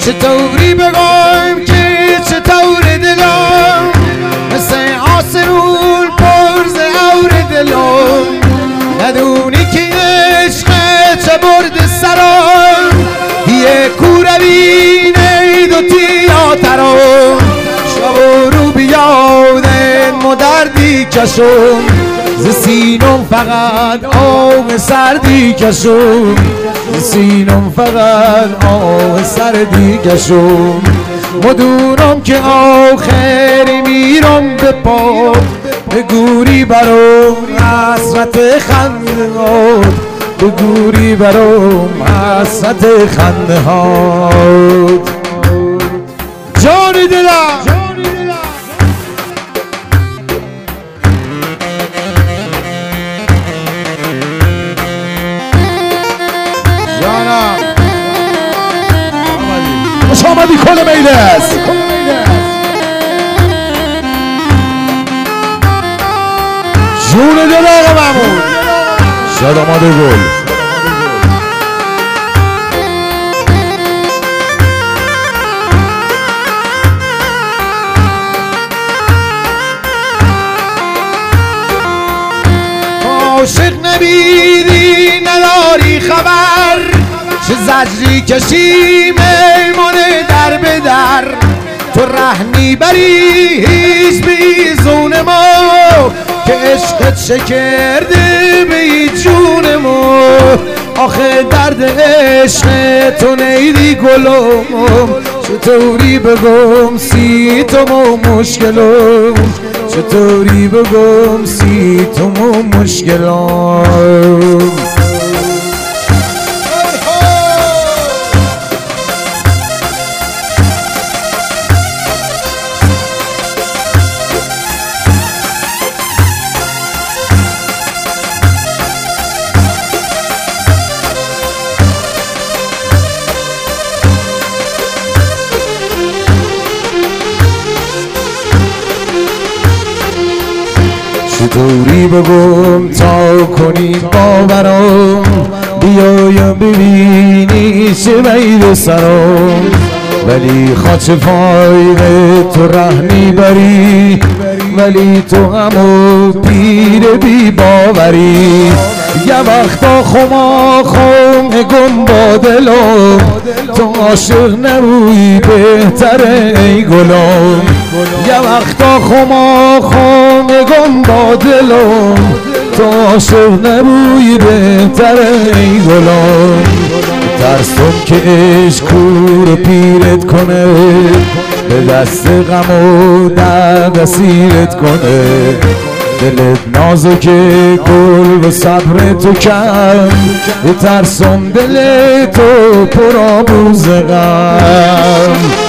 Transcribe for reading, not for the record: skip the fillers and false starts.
چطوری بگم که چطور دلم مثل آسمون پرز اور دلم ندونی که عشق چه برد سرم یه کوروینه دو تیاترم شب رو بیادن مدردی کشم ز سینم فقط آه سردی کشم ز سینم فقط آه سردی کشم مدونم که آخری میرم به پا به گوری برام حسرت خنده ها به گوری برام حسرت خنده ها جان دلم خوش آمدی کل میدست جون دل آقا محمود شاد آماده گل عاشق نبیدی نداری خبر چه زجری کشیم ایمانه در به در تو رهنی بری هیچ بیزون ما که عشقت شکرده به جون ما آخه درد عشق تو نیدی گلم چطوری بگم سی تو مشکلم چطوری بگم سی تو مشکلم چطوری بگم تا کنی باورم بیایم ببینی چه میل سرم ولی خاچ فایده تو رهنی بری ولی تو همو پیر بی باوری یه وقتا خما گم با دلم تو عاشق نروی بهتره ای گلم یه وقتا خما گم با دلم تو عاشق نروی بهتره ای گلم ترسم که عشق کور پیرت کنه به دست غم و درد اسیرت کنه دلت نازکه گل و صبر تو کم ترسم دل تو پر آبروز غم